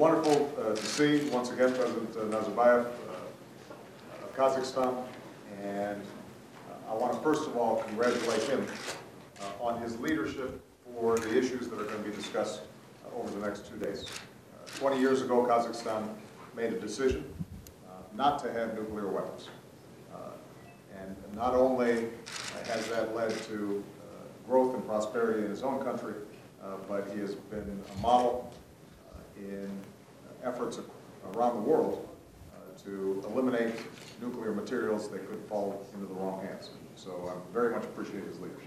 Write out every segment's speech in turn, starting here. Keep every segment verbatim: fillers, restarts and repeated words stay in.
wonderful uh, to see, once again, President uh, Nazarbayev uh, of Kazakhstan, and uh, I want to first of all congratulate him uh, on his leadership for the issues that are going to be discussed uh, over the next two days. Uh, Twenty years ago, Kazakhstan made a decision uh, not to have nuclear weapons. Uh, and not only has that led to uh, growth and prosperity in his own country, uh, but he has been a model in efforts around the world uh, to eliminate nuclear materials that could fall into the wrong hands. So I very much appreciate his leadership.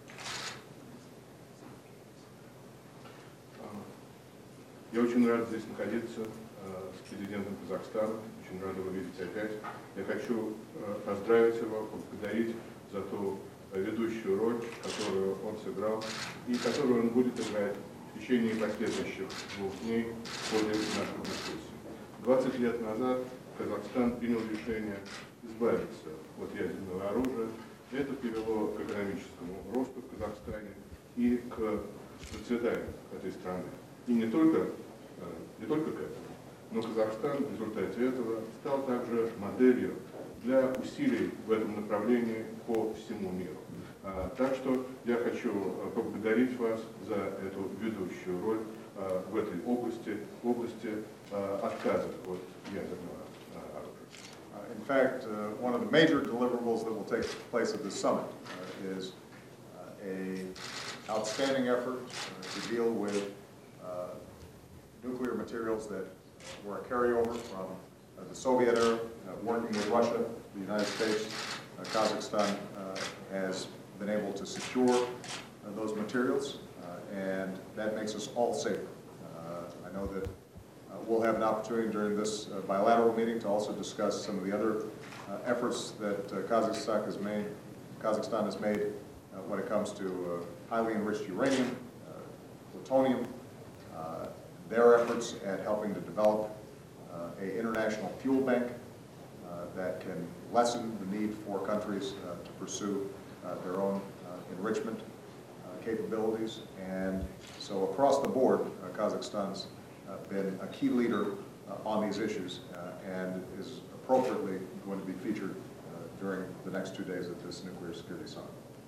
Я очень рад здесь находиться с президентом Казахстана, очень рад его видеть опять. Я хочу поздравить его, поблагодарить за ту ведущую роль, которую он сыграл и которую он будет играть в течение последующих двух дней в ходе наших дискуссий. двадцать лет назад Казахстан принял решение избавиться от ядерного оружия. Это привело к экономическому росту в Казахстане и к процветанию этой страны. И не только, не только к этому, но Казахстан в результате этого стал также моделью для усилий в этом направлении по всему миру. Так что я хочу поблагодарить вас за эту ведущую роль в этой области, в области отказа от ядерного оружия. In fact, uh, one of the major deliverables that will take place at this summit uh, is uh, a outstanding effort uh, to deal with uh, nuclear materials that were a carryover from uh, the Soviet era, uh, working with Russia, the United States, uh, Kazakhstan uh, has been able to secure uh, those materials, uh, and that makes us all safer. Uh, I know that uh, we'll have an opportunity during this uh, bilateral meeting to also discuss some of the other uh, efforts that uh, Kazakhstan has made. Kazakhstan has made uh, when it comes to uh, highly enriched uranium, uh, plutonium, uh, their efforts at helping to develop uh, an international fuel bank uh, that can lessen the need for countries uh, to pursue uh, their own uh, enrichment uh, capabilities. And so across the board, uh, Kazakhstan's uh, been a key leader uh, on these issues uh, and is appropriately going to be featured uh, during the next two days at this Nuclear Security Summit.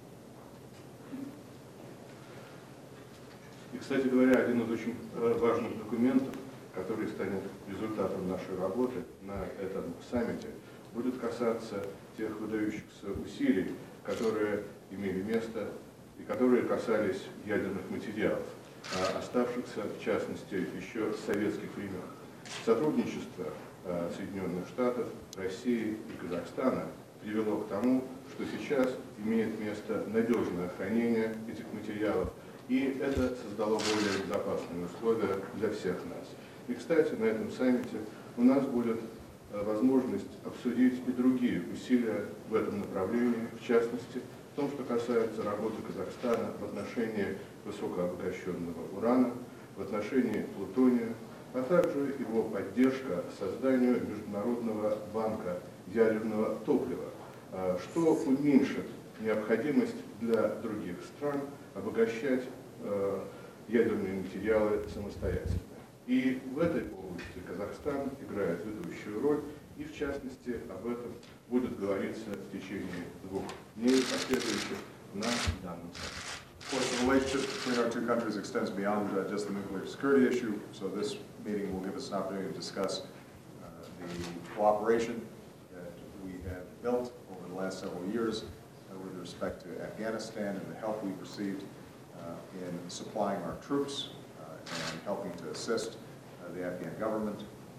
И, кстати говоря, один из очень важных документов, который станет результатом нашей работы на этом саммите, будет касаться тех выдающихся усилий, которые имели место и которые касались ядерных материалов, оставшихся, в частности, еще с советских времен. Сотрудничество Соединенных Штатов, России и Казахстана привело к тому, что сейчас имеет место надежное хранение этих материалов, и это создало более безопасные условия для всех нас. И, кстати, на этом саммите у нас будет возможность обсудить и другие усилия в этом направлении, в частности, в том, что касается работы Казахстана в отношении высокообогащенного урана, в отношении плутония, а также его поддержка созданию Международного банка ядерного топлива, что уменьшит необходимость для других стран обогащать э, ядерные материалы самостоятельно. И в этой области Казахстан играет ведущую роль, и в частности об этом будет говориться в течение двух дней последующих на данном саммите. Of course, the relationship between our two countries extends beyond uh, just the nuclear security issue, so this meeting will give us an opportunity to discuss uh, the cooperation that we have built over the last several years uh, with respect to Afghanistan and the help we've received uh, in supplying our troops uh, and helping to assist uh, the Afghan government.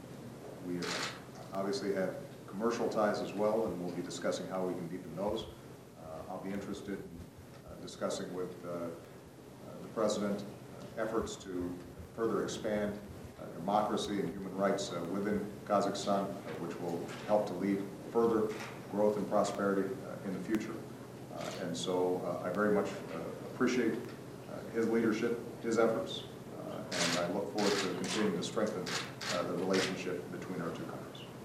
We obviously have commercial ties as well, and we'll be discussing how we can deepen those. Uh, I'll be interested in uh, discussing with uh, uh, the President uh, efforts to further expand uh, democracy and human rights uh, within Kazakhstan, uh, which will help to lead further growth and prosperity uh, in the future. Uh, and so uh, I very much uh, appreciate uh, his leadership, his efforts, uh, and I look forward to continuing to strengthen uh, the relationship between our two countries.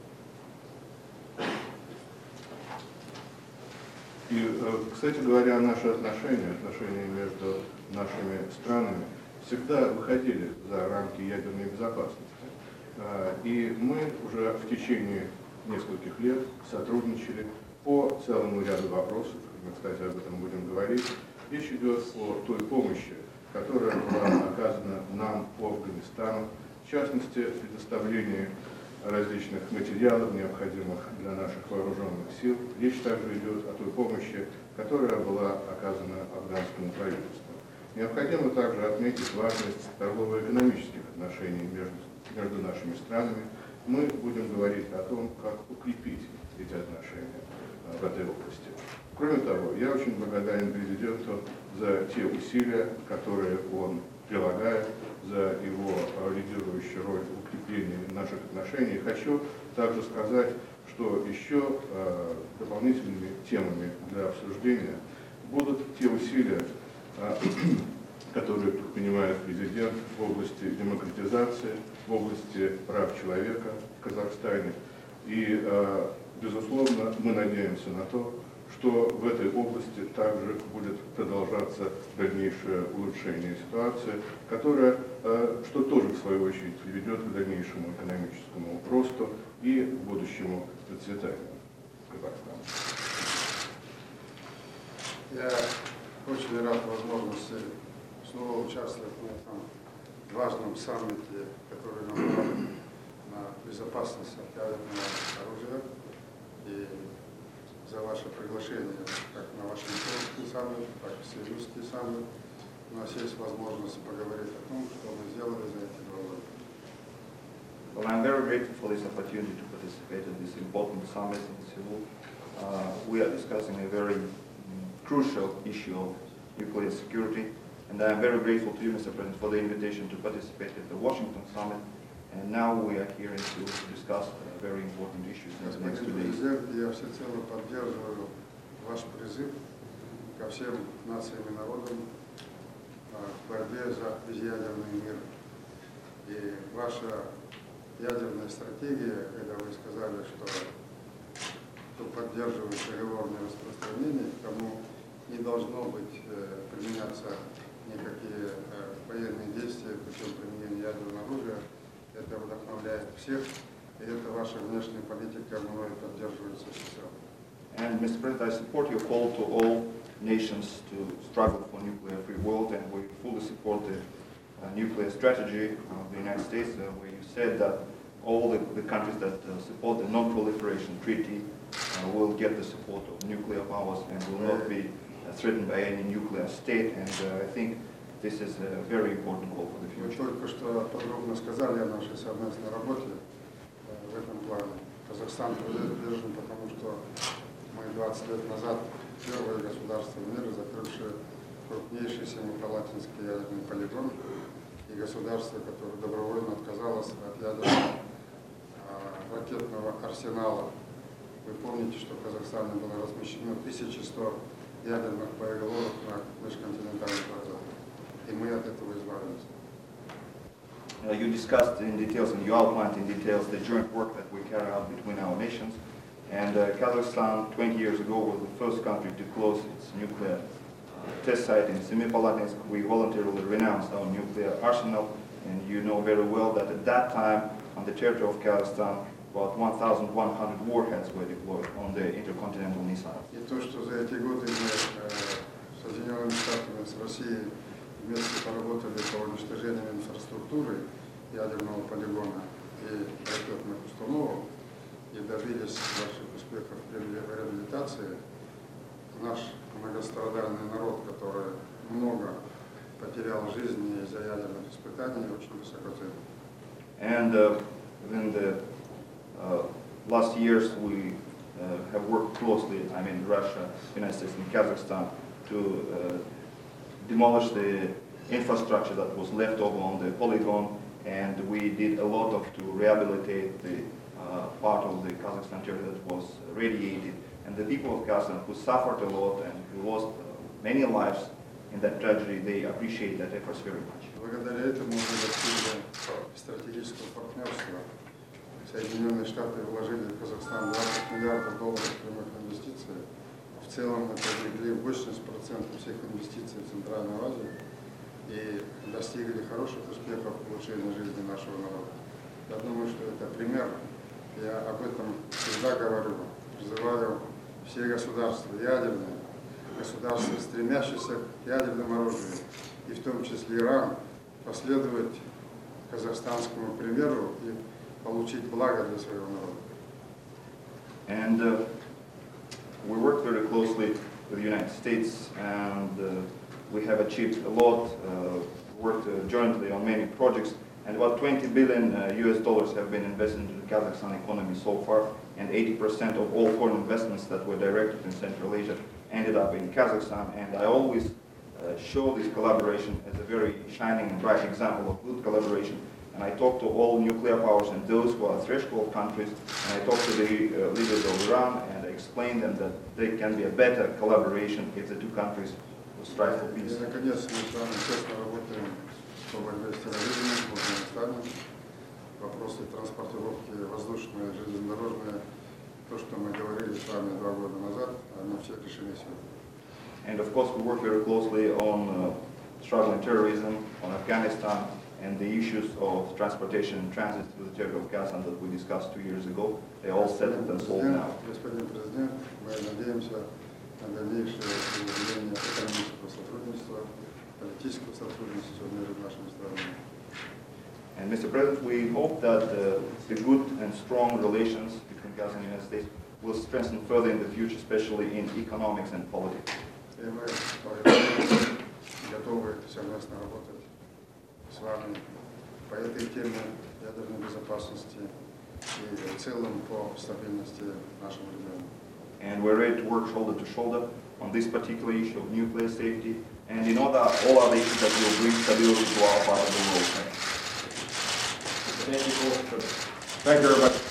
И, кстати говоря, наши отношения, отношения между нашими странами всегда выходили за рамки ядерной безопасности. И мы уже в течение нескольких лет сотрудничали по целому ряду вопросов. Мы, кстати, об этом будем говорить. Речь идет о той помощи, которая была оказана нам по Афганистану, в частности, предоставлении различных материалов, необходимых для наших вооруженных сил. Речь также идет о той помощи, которая была оказана афганскому правительству. Необходимо также отметить важность торгово-экономических отношений между, между нашими странами. Мы будем говорить о том, как укрепить эти отношения в этой области. Кроме того, я очень благодарен президенту за те усилия, которые он прилагает, за его лидирующую роль в укреплении наших отношений. Хочу также сказать, что еще э, дополнительными темами для обсуждения будут те усилия, э, которые предпринимает президент в области демократизации, в области прав человека в Казахстане. И, э, безусловно, мы надеемся на то, что в этой области также будет продолжаться дальнейшее улучшение ситуации, которое, что тоже в свою очередь приведет к дальнейшему экономическому росту и к будущему процветанию Казахстана. Я очень рад возможности снова участвовать в этом важном саммите, который направлен на безопасность от ядерного оружия. И за ваше приглашение как на Вашингтонский саммит, так и Сеульский саммит. У нас есть возможность поговорить о том, что мы сделали за эти два года. Well, I'm very grateful for this opportunity to participate in this important summit in Seoul. Uh, we are discussing a very um, crucial issue of nuclear security, and I'm very grateful to you, Mister President, for the invitation to participate at the Washington summit. And now we are here in Seoul to discuss uh, very important issues in the next two Господин days. президент, я всецело поддерживаю ваш призыв ко всем нациям и народам в борьбе за безъядерный мир. И ваша ядерная стратегия, когда вы сказали, что кто поддерживает переговорное распространение, тому не должно быть э, применяться никакие э, военные действия путем применения ядерного оружия, это вдохновляет всех, и это ваша внешняя политика мной поддерживается всецело. And Mister President, I support your call to all nations to struggle for a nuclear-free world, and we fully support the uh, nuclear strategy of the United States, uh, where you said that all the, the countries that uh, support the non-proliferation treaty uh, will get the support of nuclear powers and will not be uh, threatened by any nuclear state, and uh, I think this is a very important goal for the Вы future. только что подробно сказали о нашей совместной работе в этом плане. Казахстан привержен, потому что мы двадцать лет назад первое государство в мире, закрывшее крупнейший семипалатинский ядерный полигон, и государство, которое добровольно отказалось от ядерного а, ракетного арсенала. Вы помните, что в Казахстане было размещено тысяча сто ядерных боеголовок на межконтинентальных вокзалах. И мы от этого избавились. Uh, you discussed in details and you outlined in details the joint work that we carry out between our nations. And uh, Kazakhstan, twenty years ago, was the first country to close its nuclear uh, test site in Semipalatinsk. We voluntarily renounced our nuclear arsenal, and you know very well that at that time, on the territory of Kazakhstan, about one thousand one hundred warheads were deployed on the intercontinental missiles. И то, что за эти годы мы э, с Соединенными Штатами, с Россией вместе поработали по уничтожению инфраструктуры ядерного полигона и ракетных установок и добились больших успехов в реабилитации, наш многострадальный народ, который много потерял жизни из-за ядерных испытаний, очень высоко ценит. And uh, in the uh, last years, we uh, have worked closely, I mean Russia, United States and Kazakhstan, to uh, demolish the infrastructure that was left over on the polygon, and we did a lot of to rehabilitate the uh, part of the Kazakhstan territory that was radiated. And the people of Kazakhstan who suffered a lot and who lost uh, many lives in that tragedy, they appreciate that efforts very much. Благодаря этому мы достигли стратегического партнерства. Соединенные Штаты вложили в Казахстан двадцать миллиардов долларов прямых инвестиций. В целом мы привлекли восемьдесят процентов всех инвестиций в Центральную Азию и достигли хороших успехов в улучшении жизни нашего народа. Я думаю, что это пример. Я об этом всегда говорю, призываю все государства ядерные, государства, стремящиеся к ядерному оружию, и в том числе Иран, последовать казахстанскому примеру и получить благо для своего народа. And uh, we work very closely with the United States, and uh, we have achieved a lot, uh, worked uh, jointly on many projects, and about twenty billion uh, U S dollars have been invested into the Kazakhstan economy so far, and eighty percent of all foreign investments that were directed in Central Asia ended up in Kazakhstan, and I always uh, show this collaboration as a very shining and bright example of good collaboration. And I talk to all nuclear powers and those who are threshold countries, and I talk to the uh, leaders of Iran, and I explain them that there can be a better collaboration if the two countries will strive for peace. И, наконец, мы с вами тесно работаем по борьбе с терроризмом в Афганистане. Вопросы транспортировки воздушные, железнодорожные, то, что мы говорили с вами два года назад, они все решены сегодня. And of course, we work very closely on uh, struggling terrorism, on Afghanistan, and the issues of transportation and transit to the territory of Kazakhstan that we discussed two years ago. They all settled and solved now. Господин президент, мы надеемся на дальнейшее углубление экономического сотрудничества, политического сотрудничества между нашими странами. And Mister President, we hope that uh, the good and strong relations between Kazakhstan and the United States will strengthen further in the future, especially in economics and politics. И мы готовы совместно работать с вами по этой теме ядерной безопасности и в целом по стабильности нашего региона. And we're ready to work shoulder to shoulder on this particular issue of nuclear safety and in other, all other issues that will bring stability to our part of the world. Thank you very much.